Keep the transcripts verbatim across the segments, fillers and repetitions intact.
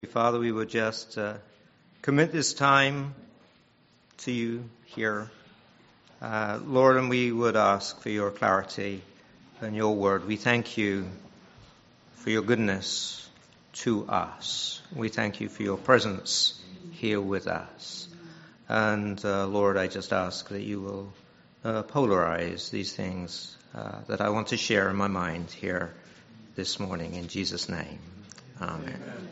Father, we would just uh, commit this time to you here, uh, Lord, and we would ask for your clarity and your word. We thank you for your goodness to us. We thank you for your presence here with us. And uh, Lord, I just ask that you will uh, polarize these things uh, that I want to share in my mind here this morning. In Jesus' name, amen. Amen.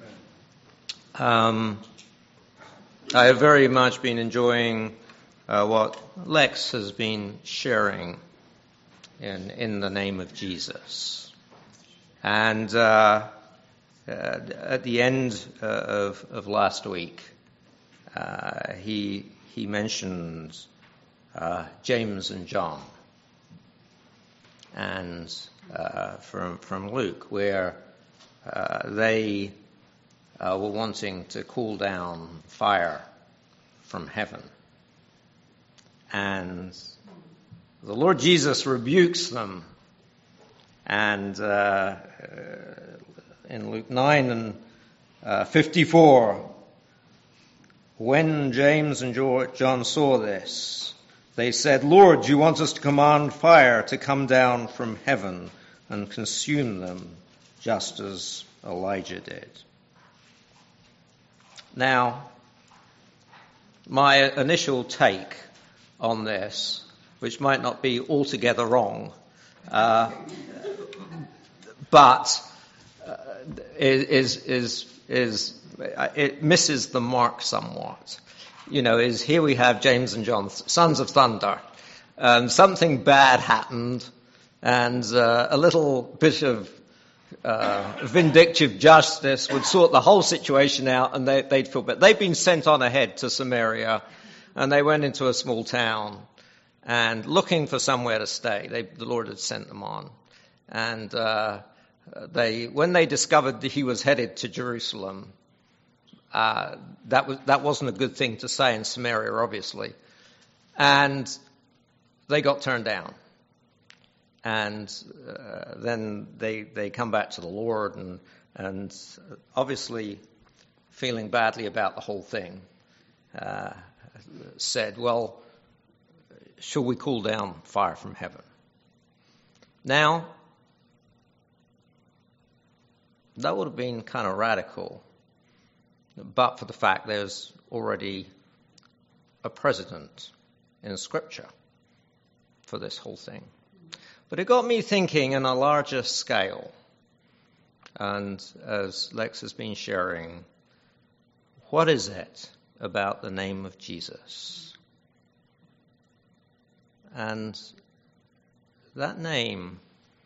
Um, I have very much been enjoying uh, what Lex has been sharing in in the name of Jesus. And uh, uh, at the end uh, of, of last week, uh, he he mentioned uh, James and John, and uh, from from Luke, where uh, they. Uh, were wanting to call down fire from heaven. And the Lord Jesus rebukes them. And uh, in Luke nine and uh, fifty-four, when James and John saw this, they said, "Lord, do you want us to command fire to come down from heaven and consume them, just as Elijah did?" Now, my initial take on this, which might not be altogether wrong, uh, but uh, is is is it misses the mark somewhat. You know, is here we have James and John, sons of thunder. Um, something bad happened, and uh, a little bit of Uh, vindictive justice would sort the whole situation out, and they, they'd feel better. They'd been sent on ahead to Samaria, and they went into a small town and looking for somewhere to stay. They, the Lord had sent them on, and uh, they, when they discovered that he was headed to Jerusalem, uh, that was that wasn't a good thing to say in Samaria, obviously, and they got turned down. And uh, then they they come back to the Lord and and obviously feeling badly about the whole thing, uh, said, "Well, shall we call down fire from heaven?" Now, that would have been kind of radical, but for the fact there's already a precedent in Scripture for this whole thing. But it got me thinking on a larger scale, and as Lex has been sharing, what is it about the name of Jesus? And that name,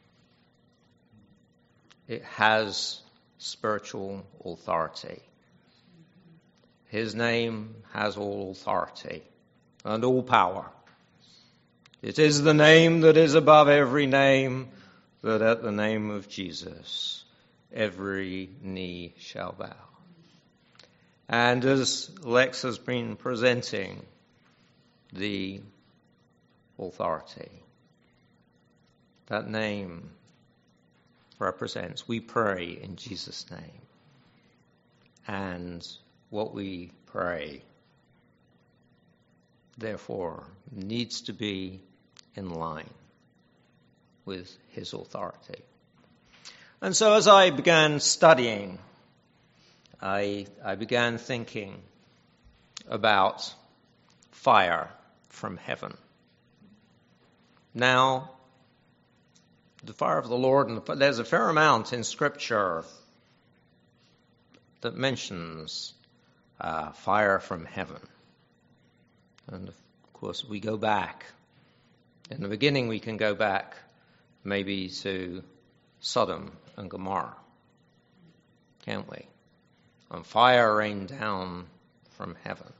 it has spiritual authority. His name has all authority and all power. It is the name that is above every name, that at the name of Jesus every knee shall bow. And as Lex has been presenting the authority, that name represents, we pray in Jesus' name. And what we pray, therefore, needs to be in line with his authority. And so as I began studying, I, I began thinking about fire from heaven. Now, the fire of the Lord, and the, there's a fair amount in Scripture that mentions uh, fire from heaven. And of course, we go back. In the beginning, we can go back maybe to Sodom and Gomorrah, can't we? And fire rained down from heaven.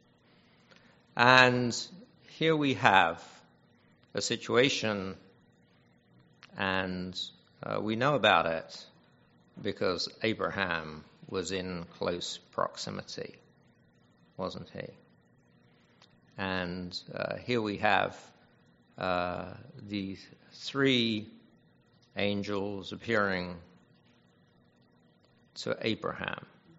And here we have a situation, and uh, we know about it because Abraham was in close proximity, wasn't he? And uh, here we have uh, the three angels appearing to Abraham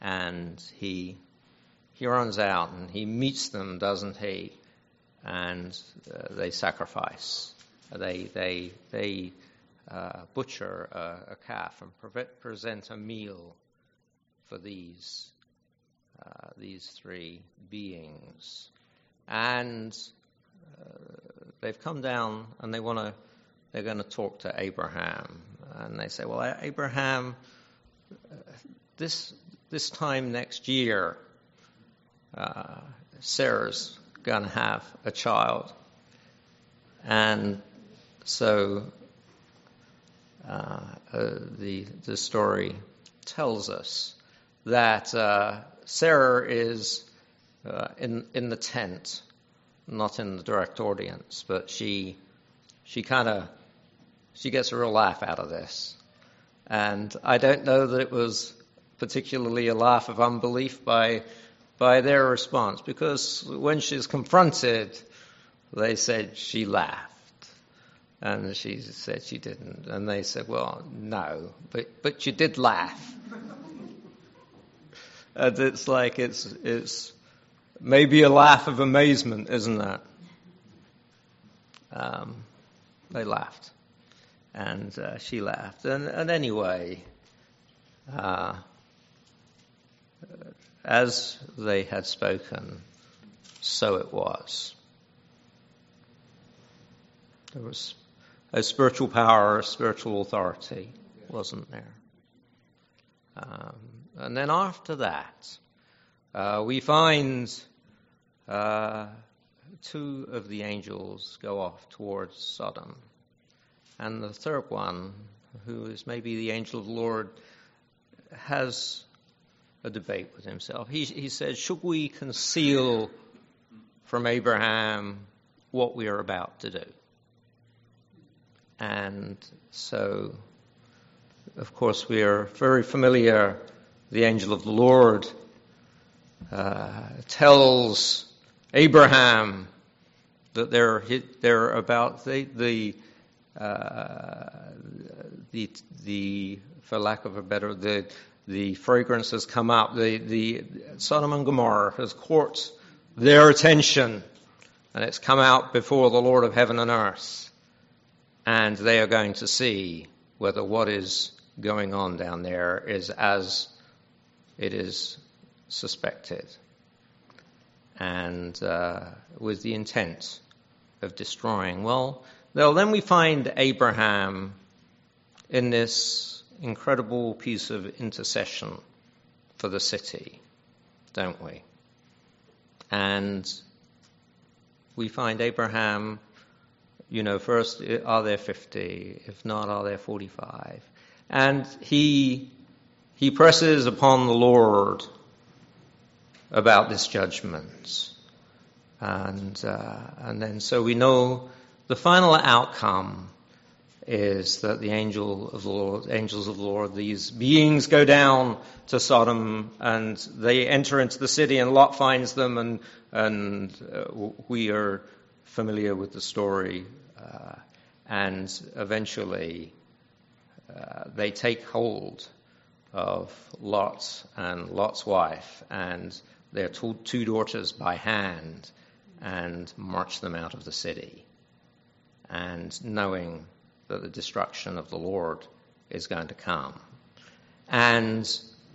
and he he runs out and he meets them, doesn't he? And uh, they sacrifice. They they they uh, butcher a, a calf and pre- present a meal for these uh, these three beings, and uh, they've come down and they want to. They're going to talk to Abraham, and they say, "Well, Abraham, uh, this this time next year, uh, Sarah's going to have a child," and so uh, uh, the the story tells us that uh, Sarah is uh, in in the tent, not in the direct audience, but she she kind of she gets a real laugh out of this, and I don't know that it was particularly a laugh of unbelief by by their response, because when she's confronted, they said she laughed, and she said she didn't, and they said, "Well, no, but but you did laugh." And it's like it's it's maybe a laugh of amazement, isn't it? Um, they laughed, and uh, she laughed, and, and anyway, uh, as they had spoken, so it was. There was a spiritual power, a spiritual authority, wasn't there? Um, and then after that, uh, we find uh, two of the angels go off towards Sodom. And the third one, who is maybe the angel of the Lord, has a debate with himself. He, he says, "Should we conceal from Abraham what we are about to do?" And so, of course, we are very familiar. The angel of the Lord uh, tells Abraham that they're they're about the the uh, the the for lack of a better the the fragrance has come up. The the Sodom and Gomorrah has caught their attention, and it's come out before the Lord of heaven and earth, and they are going to see whether what is going on down there is as it is suspected, and uh, with the intent of destroying. Well, well, then we find Abraham in this incredible piece of intercession for the city, don't we? And we find Abraham, you know, first, are there fifty? If not, are there forty-five? And he he presses upon the Lord about this judgment. And uh, and then so we know the final outcome is that the angel of the Lord, angels of the Lord, these beings go down to Sodom and they enter into the city, and Lot finds them, and and uh, we are familiar with the story. Uh, and eventually uh, they take hold of Lot and Lot's wife and their two, two daughters by hand and march them out of the city, and knowing that the destruction of the Lord is going to come. And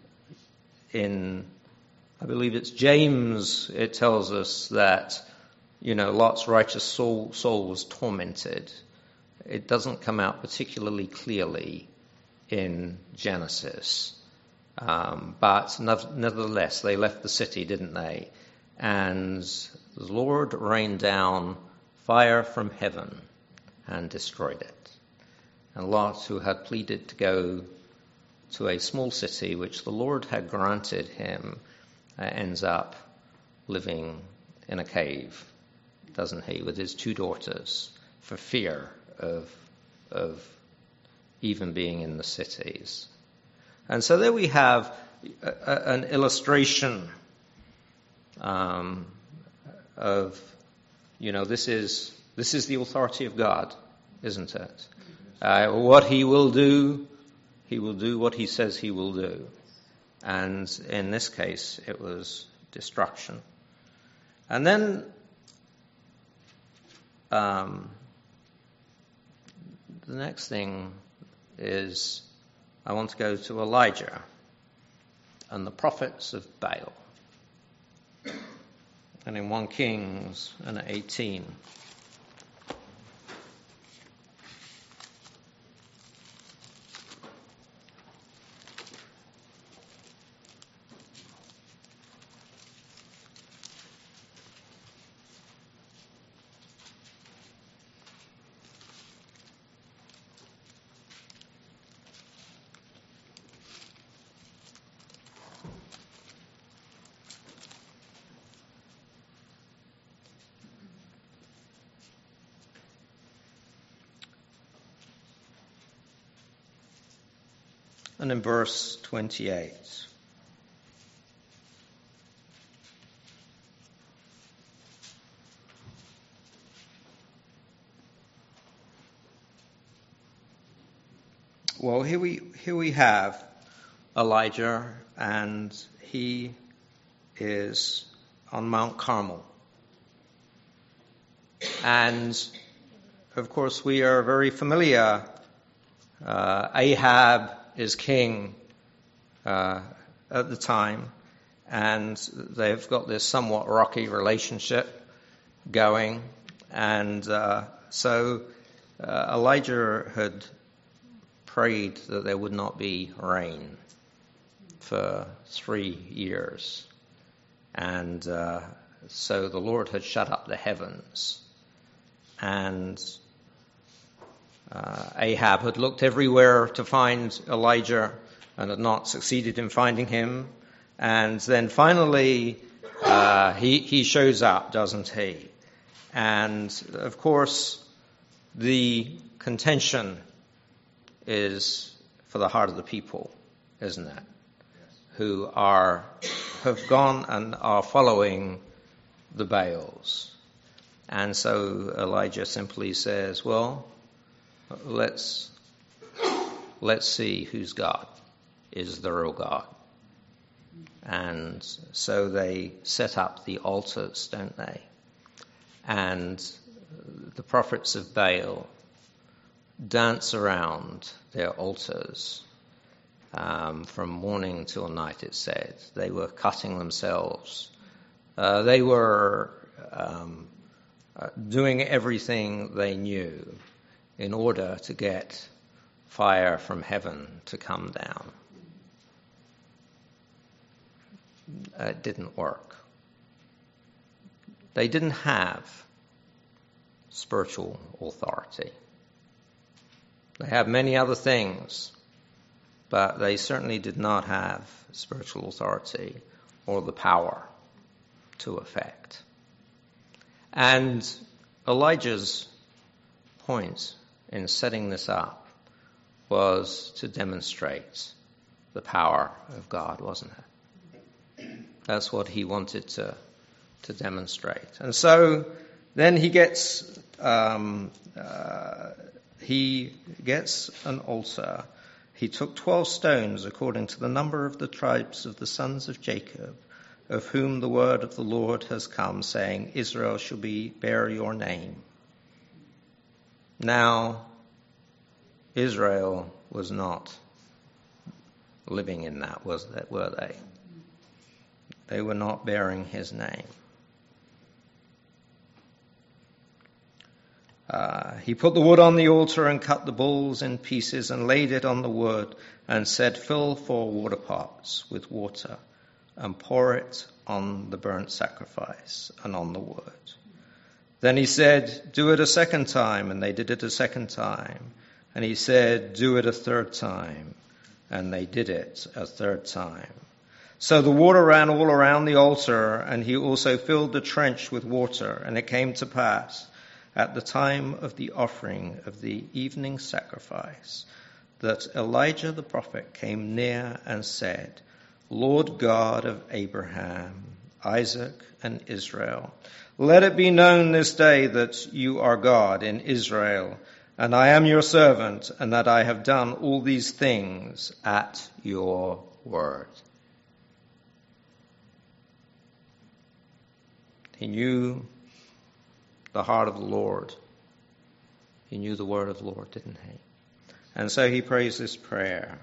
in, I believe it's James, it tells us that, you know, Lot's righteous soul, soul was tormented. It doesn't come out particularly clearly in Genesis. Um, but nevertheless, they left the city, didn't they? And the Lord rained down fire from heaven and destroyed it. And Lot, who had pleaded to go to a small city which the Lord had granted him, uh, ends up living in a cave, doesn't he, with his two daughters, for fear of of even being in the cities. And so there we have a, a, an illustration um, of, you know, this is this is the authority of God, isn't it? Uh, what he will do, he will do what he says he will do. And in this case, it was destruction. And then um, the next thing is I want to go to Elijah and the prophets of Baal. And in First Kings and eighteen. And in verse twenty-eight. Well, here we here we have Elijah, and he is on Mount Carmel. And of course, we are very familiar. Uh, Ahab is king uh, at the time, and they've got this somewhat rocky relationship going. And uh, so uh, Elijah had prayed that there would not be rain for three years. And uh, so the Lord had shut up the heavens. And Uh, Ahab had looked everywhere to find Elijah and had not succeeded in finding him. And then finally, uh, he, he shows up, doesn't he? And of course, the contention is for the heart of the people, isn't it? Yes. Who are, have gone and are following the Baals. And so Elijah simply says, well, Let's let's see whose God is the real God. And so they set up the altars, don't they? And the prophets of Baal dance around their altars um, from morning till night, it said. They were cutting themselves. Uh, they were um, uh, doing everything they knew in order to get fire from heaven to come down. It didn't work. They didn't have spiritual authority. They have many other things, but they certainly did not have spiritual authority or the power to effect. And Elijah's point in setting this up was to demonstrate the power of God, wasn't it? That's what he wanted to to demonstrate. And so then he gets um, uh, he gets an altar. He took twelve stones according to the number of the tribes of the sons of Jacob, of whom the word of the Lord has come, saying, Israel shall be bear your name. Now, Israel was not living in that, was that, were they? They were not bearing his name. Uh, he put the wood on the altar and cut the bulls in pieces and laid it on the wood and said, fill four water pots with water and pour it on the burnt sacrifice and on the wood. Then he said, do it a second time, and they did it a second time. And he said, do it a third time, and they did it a third time. So the water ran all around the altar, and he also filled the trench with water. And it came to pass, at the time of the offering of the evening sacrifice, that Elijah the prophet came near and said, Lord God of Abraham, Isaac, and Israel, let it be known this day that you are God in Israel, and I am your servant, and that I have done all these things at your word. He knew the heart of the Lord. He knew the word of the Lord, didn't he? And so he prays this prayer.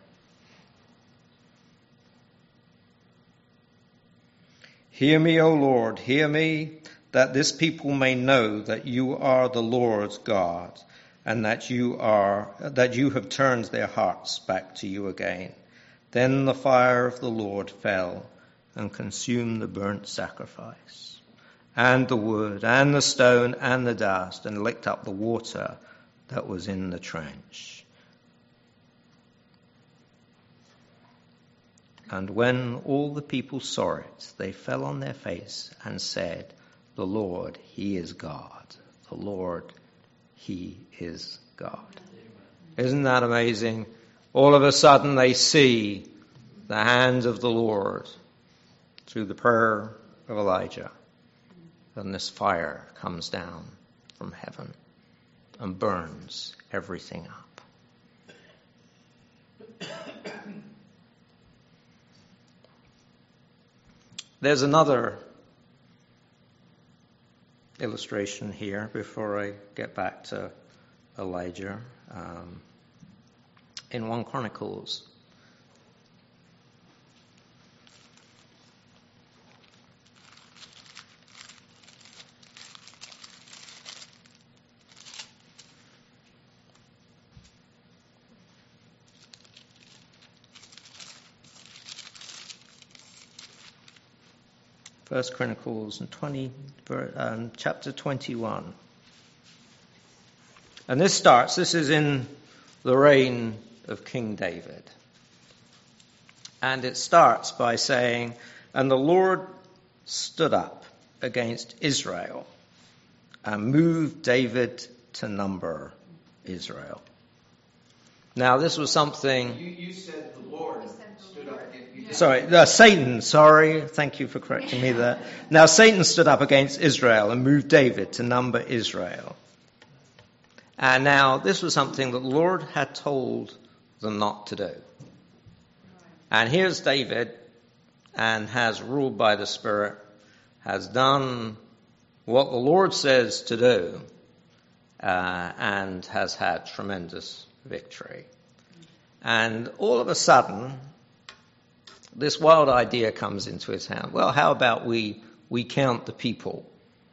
Hear me, O Lord, hear me, that this people may know that you are the Lord God, and that you are that you have turned their hearts back to you again. Then the fire of the Lord fell and consumed the burnt sacrifice, and the wood, and the stone, and the dust, and licked up the water that was in the trench. And when all the people saw it, they fell on their face and said, the Lord, he is God. The Lord, he is God. Isn't that amazing? All of a sudden they see the hand of the Lord through the prayer of Elijah. And this fire comes down from heaven and burns everything up. There's another illustration here before I get back to Elijah. Um, in First Chronicles, First Chronicles and twenty, um, chapter twenty-one. And this starts, this is in the reign of King David. And it starts by saying, and the Lord stood up against Israel and moved David to number Israel. Now this was something... You, you said the Lord stood up against you. Sorry, uh, Satan, sorry. Thank you for correcting me there. Now Satan stood up against Israel and moved David to number Israel. And now this was something that the Lord had told them not to do. And here's David, and has ruled by the Spirit, has done what the Lord says to do, uh, and has had tremendous victory. And all of a sudden, this wild idea comes into his hand. Well, how about we, we count the people?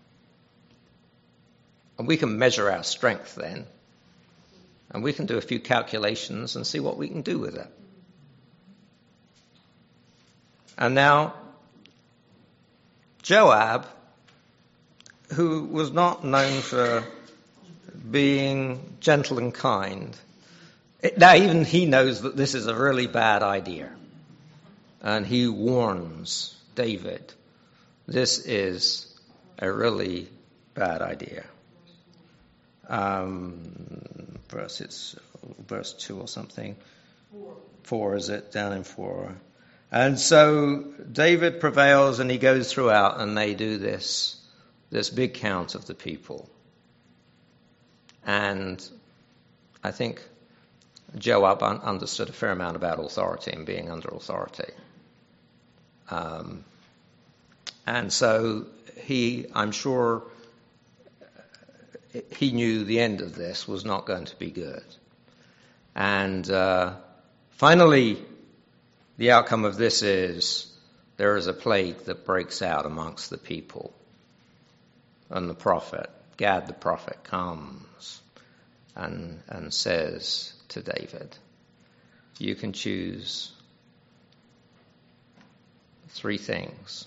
And we can measure our strength then. And we can do a few calculations and see what we can do with it. And now, Joab, who was not known for being gentle and kind, it, now even he knows that this is a really bad idea. And he warns David, this is a really bad idea. Um, verse, it's verse two or something. Four. Four, is it? Down in four. And so David prevails and he goes throughout and they do this, this big count of the people. And I think Joab un- understood a fair amount about authority and being under authority. Um, and so he, I'm sure, he knew the end of this was not going to be good. And uh, finally, the outcome of this is there is a plague that breaks out amongst the people. And the prophet, Gad the prophet, comes and, and says to David, you can choose three things.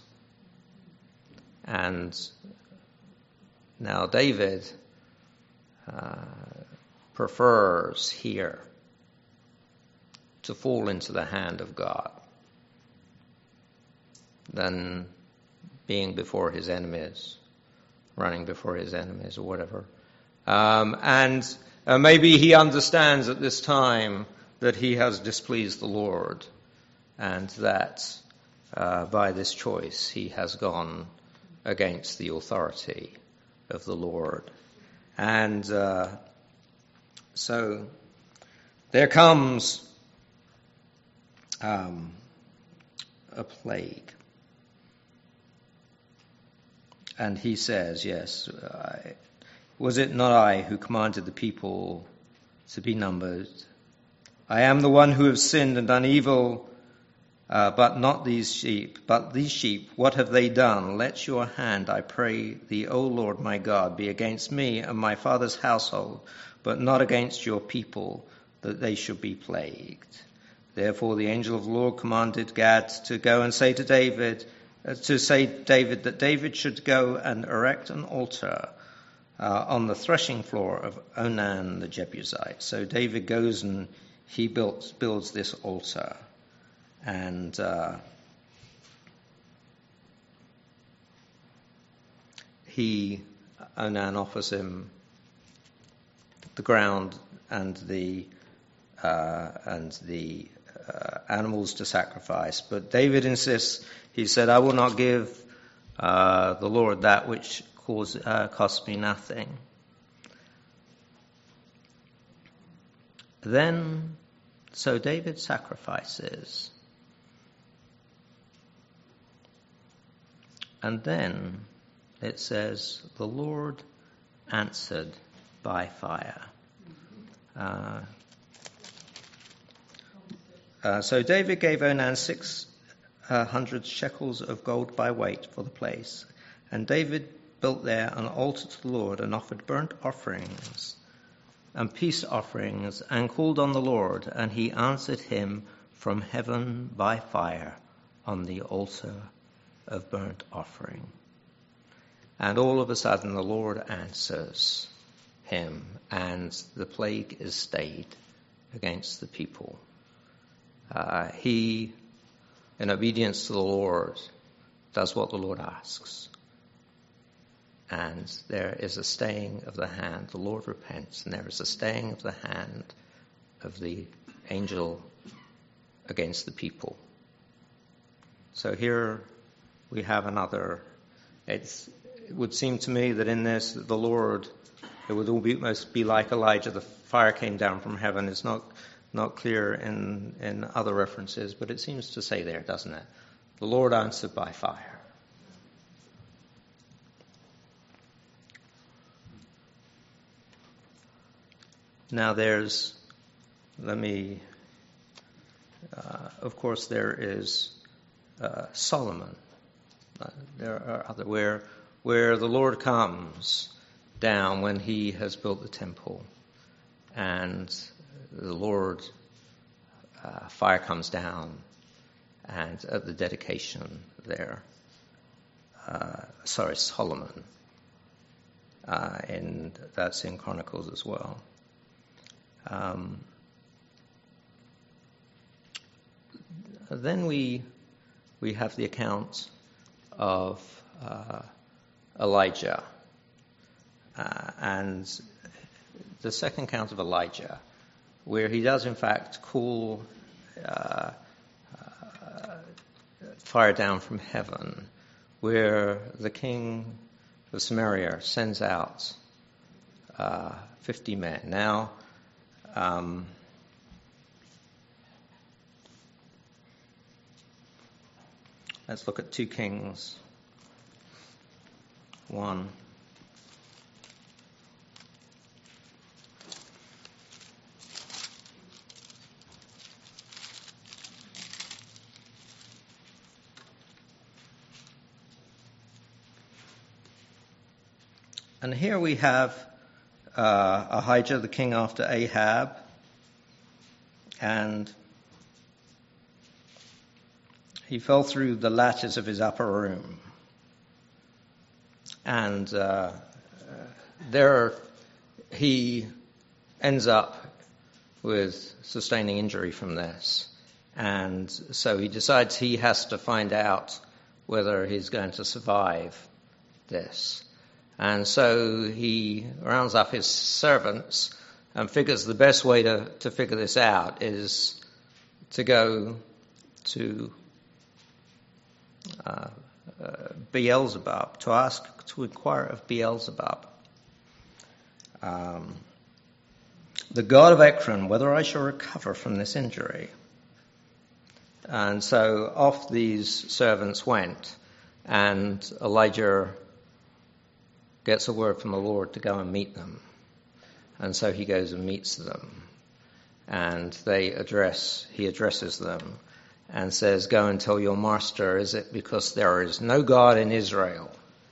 And now David uh, prefers here to fall into the hand of God than being before his enemies, running before his enemies or whatever. Um, and uh, maybe he understands at this time that he has displeased the Lord and that uh, by this choice he has gone against the authority of the Lord. And uh, so there comes um, a plague. and he says, yes, I, was it not I who commanded the people to be numbered? I am the one who have sinned and done evil, uh, but not these sheep. But these sheep, what have they done? Let your hand, I pray thee, O Lord my God, be against me and my father's household, but not against your people, that they should be plagued. Therefore the angel of the Lord commanded Gad to go and say to David, uh, to say David that David should go and erect an altar uh, on the threshing floor of Onan the Jebusite. So David goes and he built, builds this altar, and uh, he, Onan offers him the ground and the uh, and the uh, animals to sacrifice. But David insists. He said, "I will not give uh, the Lord that which cause, uh, costs me nothing." Then, so David sacrifices. And then it says, the Lord answered by fire. Uh, uh, so David gave Onan six hundred shekels of gold by weight for the place. And David built there an altar to the Lord and offered burnt offerings and peace offerings, and called on the Lord, and he answered him from heaven by fire on the altar of burnt offering. And all of a sudden the Lord answers him, and the plague is stayed against the people. Uh, he, in obedience to the Lord, does what the Lord asks. And there is a staying of the hand. The Lord repents, and there is a staying of the hand of the angel against the people. So here we have another. It's, it would seem to me that in this, the Lord, it would almost be like Elijah. The fire came down from heaven. It's not not clear in, in other references, but it seems to say there, doesn't it? The Lord answered by fire. Now there's, let me, uh, of course there is uh, Solomon. Uh, there are other, where, where the Lord comes down when he has built the temple, and the Lord, uh, fire comes down, and at the dedication there, uh, sorry, Solomon, uh, and that's in Chronicles as well. Um, then we we have the account of uh, Elijah, uh, and the second account of Elijah, where he does in fact call uh, uh, fire down from heaven, where the king of Samaria sends out uh, fifty men. Now, Um, let's look at two Kings one. And here we have Uh, Ahijah, the king after Ahab, and he fell through the lattice of his upper room, and uh, there he ends up with sustaining injury from this, and so he decides he has to find out whether he's going to survive this. And so he rounds up his servants and figures the best way to, to figure this out is to go to uh, uh, Beelzebub, to ask, to inquire of Beelzebub, um, the god of Ekron, whether I shall recover from this injury. And so off these servants went, and Elijah gets a word from the Lord to go and meet them. And so he goes and meets them. And they address, he addresses them and says, go and tell your master, is it because there is no God in Israel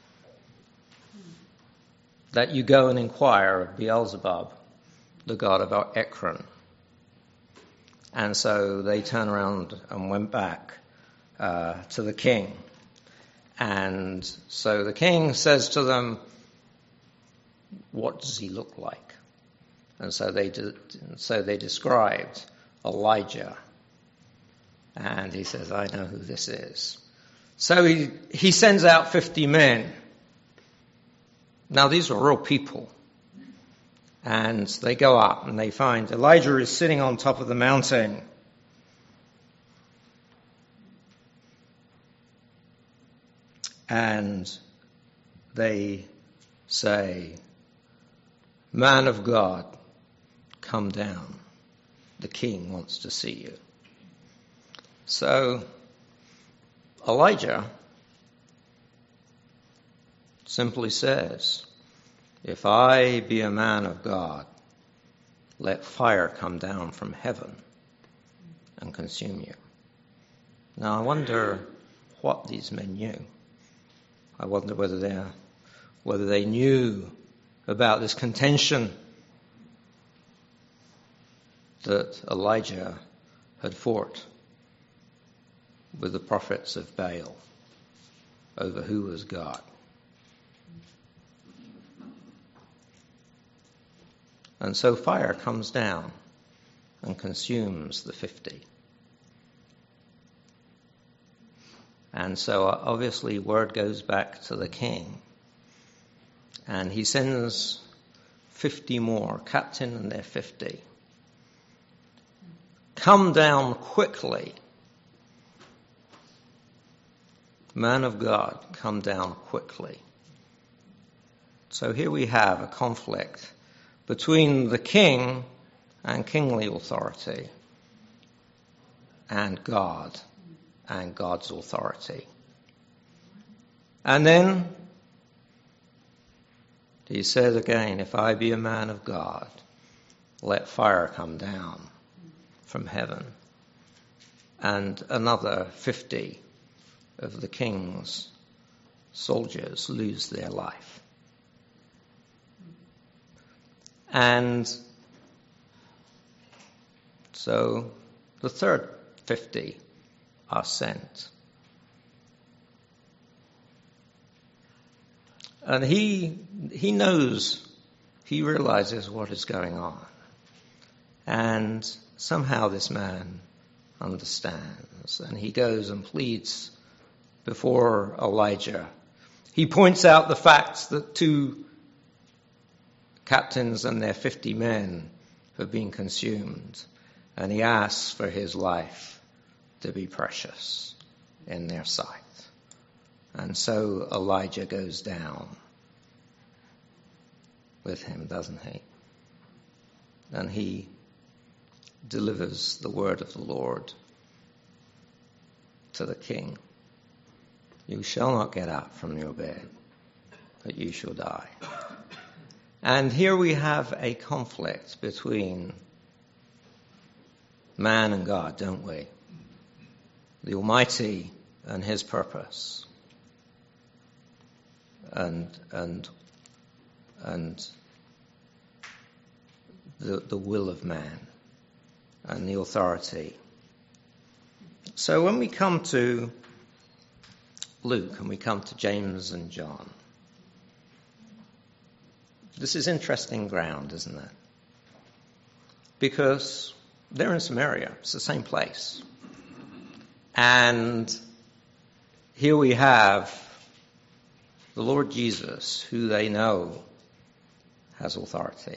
that you go and inquire of Beelzebub, the god of Ekron? And so they turned around and went back uh, to the king. And so the king says to them, what does he look like? And so they de- so they described Elijah. And he says, I know who this is. So he, he sends out fifty men. Now these are real people. And they go up and they find Elijah is sitting on top of the mountain. And they say, man of God, come down. The king wants to see you. So Elijah simply says, if I be a man of God, let fire come down from heaven and consume you. Now I wonder what these men knew. I wonder whether they whether they knew about this contention that Elijah had fought with the prophets of Baal over who was God. And so fire comes down and consumes the fifty. And so obviously word goes back to the king. And he sends fifty more, captain and their fifty. Come down quickly. Man of God, come down quickly. So here we have a conflict between the king and kingly authority and God and God's authority. And then he says again, if I be a man of God, let fire come down from heaven. And another fifty of the king's soldiers lose their life. And so the third fifty are sent. And he he knows, he realizes what is going on. And somehow this man understands. And he goes and pleads before Elijah. He points out the fact that two captains and their fifty men have been consumed. And he asks for his life to be precious in their sight. And so Elijah goes down with him, doesn't he? And he delivers the word of the Lord to the king. You shall not get up from your bed, but you shall die. And here we have a conflict between man and God, don't we? The Almighty and his purpose. And and and the the will of man and the authority. So when we come to Luke and we come to James and John, this is interesting ground, isn't it? Because they're in Samaria. It's the same place. And here we have the Lord Jesus, who they know has authority.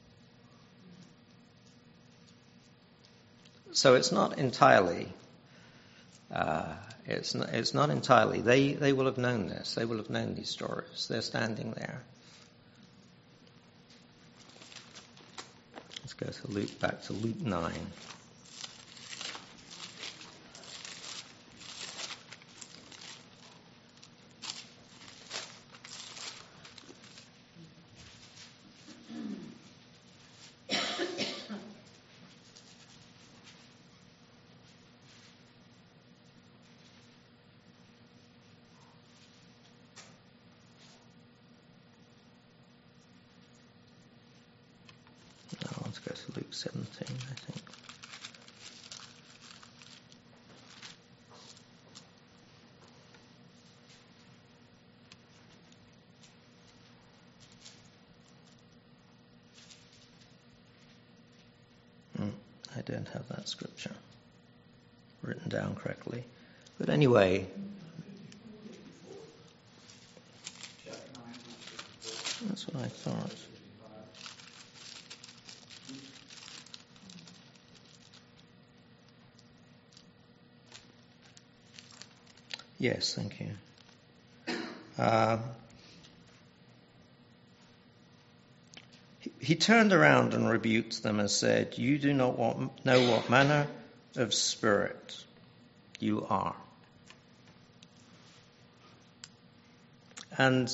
So it's not entirely, uh, it's not, it's not entirely, they, they will have known this. They will have known these stories. They're standing there. Let's go to Luke, back to Luke nine. seventeen, I think. Hmm, I don't have that scripture written down correctly. But anyway, that's what I thought. Yes, thank you. Uh, he, he turned around and rebuked them and said, "You do not want, know what manner of spirit you are." And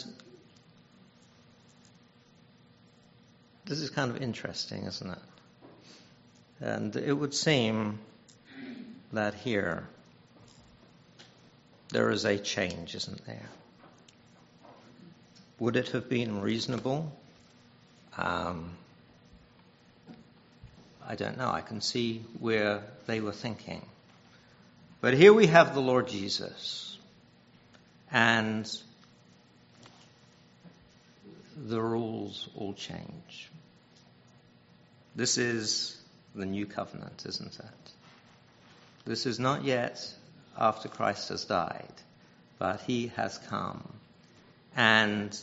this is kind of interesting, isn't it? And it would seem that here there is a change, isn't there? Would it have been reasonable? Um, I don't know. I can see where they were thinking. But here we have the Lord Jesus, and the rules all change. This is the new covenant, isn't it? This is not yet after Christ has died, but he has come. And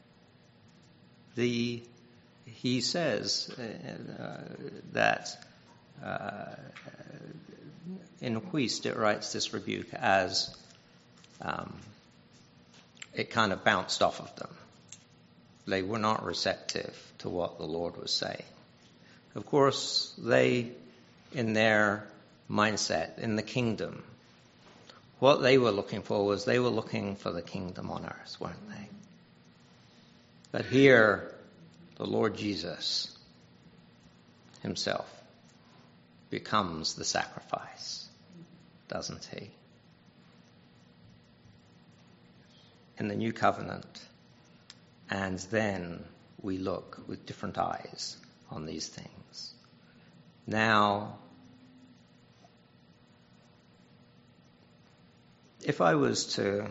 the he says uh, that uh, in Huist it writes this rebuke as um, it kind of bounced off of them. They were not receptive to what the Lord was saying. Of course, they, in their mindset, in the kingdom, what they were looking for was they were looking for the kingdom on earth, weren't they? But here, the Lord Jesus himself becomes the sacrifice, doesn't he? In the new covenant. And then we look with different eyes on these things. Now, if I was to,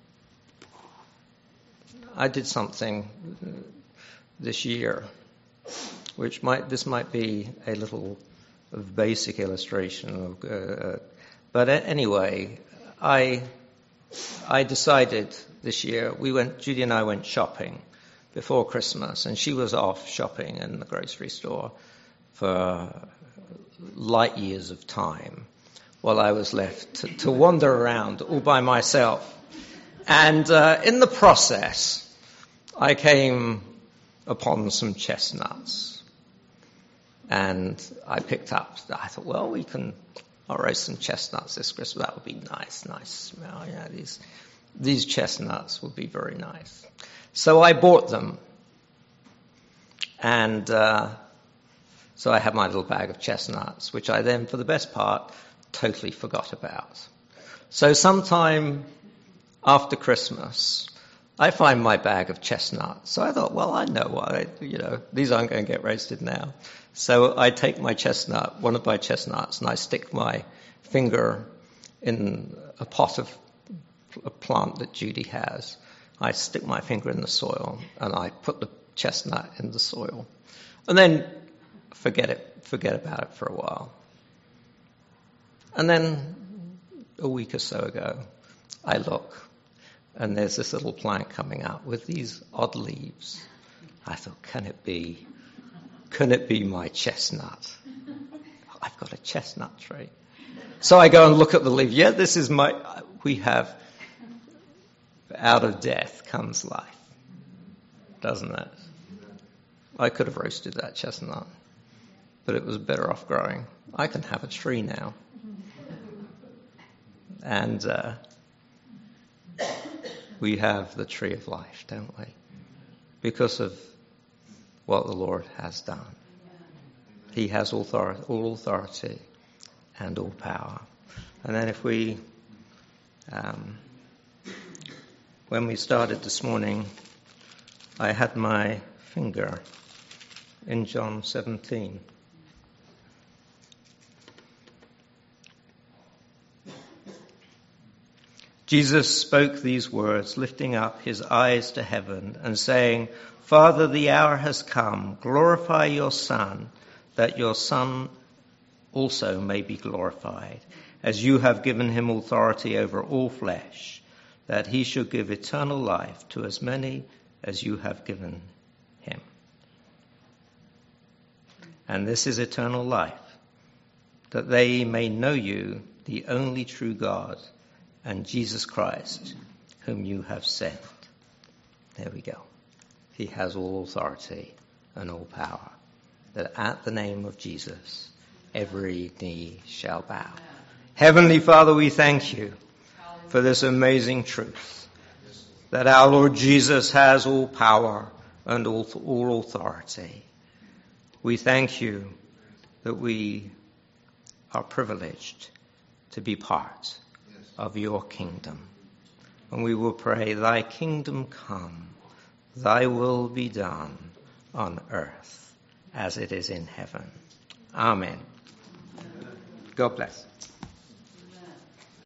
I did something this year, which might, this might be a little of basic illustration of, uh, but anyway, I, I decided this year, we went, Judy and I went shopping before Christmas, and she was off shopping in the grocery store for light years of time, while I was left to, to wander around all by myself. And uh, in the process, I came upon some chestnuts. And I picked up, I thought, well, we can, I'll roast some chestnuts this Christmas. That would be nice, nice smell. Yeah, these, these chestnuts would be very nice. So I bought them. And uh, so I had my little bag of chestnuts, which I then, for the best part, totally forgot about. So sometime after Christmas, I find my bag of chestnuts. So I thought, well, I know what I, you know, these aren't going to get roasted now. So I take my chestnut, one of my chestnuts, and I stick my finger in a pot of a plant that Judy has. I stick my finger in the soil, and I put the chestnut in the soil. And then forget it, forget about it for a while. And then a week or so ago, I look, and there's this little plant coming up with these odd leaves. I thought, can it be, can it be my chestnut? I've got a chestnut tree. So I go and look at the leaf. Yeah, this is my, we have, out of death comes life, doesn't it? I could have roasted that chestnut, but it was better off growing. I can have a tree now. And uh, we have the tree of life, don't we? Because of what the Lord has done. He has authority, all authority and all power. And then if we, um, when we started this morning, I had my finger in John seventeen. Jesus spoke these words, lifting up his eyes to heaven and saying, Father, the hour has come. Glorify your Son, that your Son also may be glorified, as you have given him authority over all flesh, that he should give eternal life to as many as you have given him. And this is eternal life, that they may know you, the only true God, and Jesus Christ, whom you have sent. There we go. He has all authority and all power, that at the name of Jesus, every knee shall bow. Heavenly Father, we thank you for this amazing truth, that our Lord Jesus has all power and all, all authority. We thank you that we are privileged to be part of your kingdom. And we will pray, thy kingdom come, thy will be done on earth as it is in heaven. Amen. God bless.